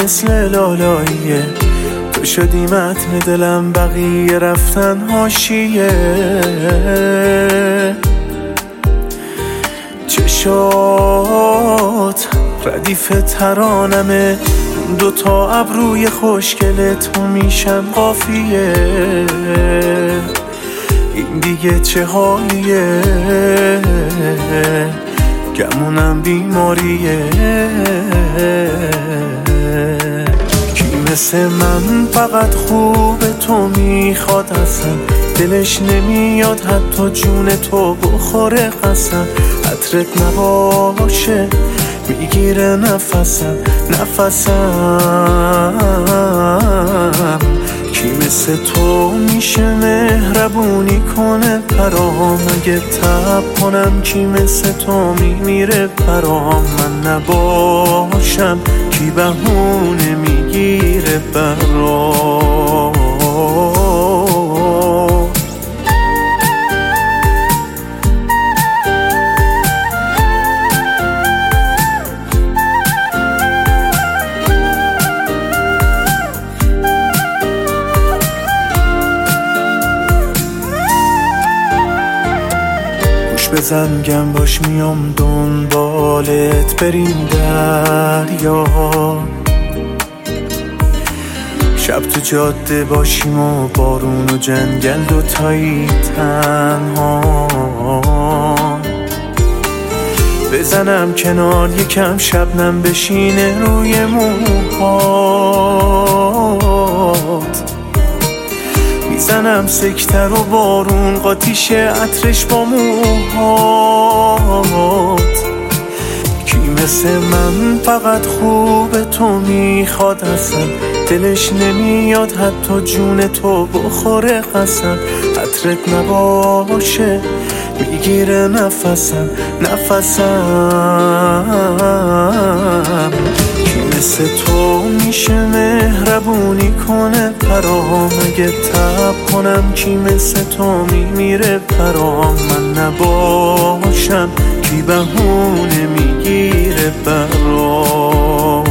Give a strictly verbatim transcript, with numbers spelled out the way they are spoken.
مثل لالاییه، تو شدی متن دلم، بقیه رفتن حاشیه. چشات ردیف ترانمه، دوتا ابروی خوشگل تو میشن قافیه. این دیگه چه حالیه، گمونم بیماریه. کی مثل من فقط خوب تو میخواد اصلا، دلش نمیاد حتی جون تو بخوره قسم. عطرت نباشه میگیره نفسم نفسم. کی مثل تو میشه مهربونی کنه پرام، اگه تب کنم کی مثل تو میمیره پرام. من نباشم کی بهونه میگیره برام. بزن گم باش میام دنبالت بریم دریا، شب تو جاده باشیم و بارون و جنگل دوتایی تنها. بزنم کنار یکم شبنم بشینه روی موهات، میزنم سکتر و بارون قاطیشه عطرش با موهات. کی مثل من فقط خوب تو میخواد اصلا، دلش نمیاد حتی جون تو بخوره قسم. عطرت نباشه میگیره نفسم نفسم. کی مثل تو میشه مهربونی کنه پرام، اگه تب کنم کی مثل تو میمیره پرام. من نباشم کی بهونه میگیره برام.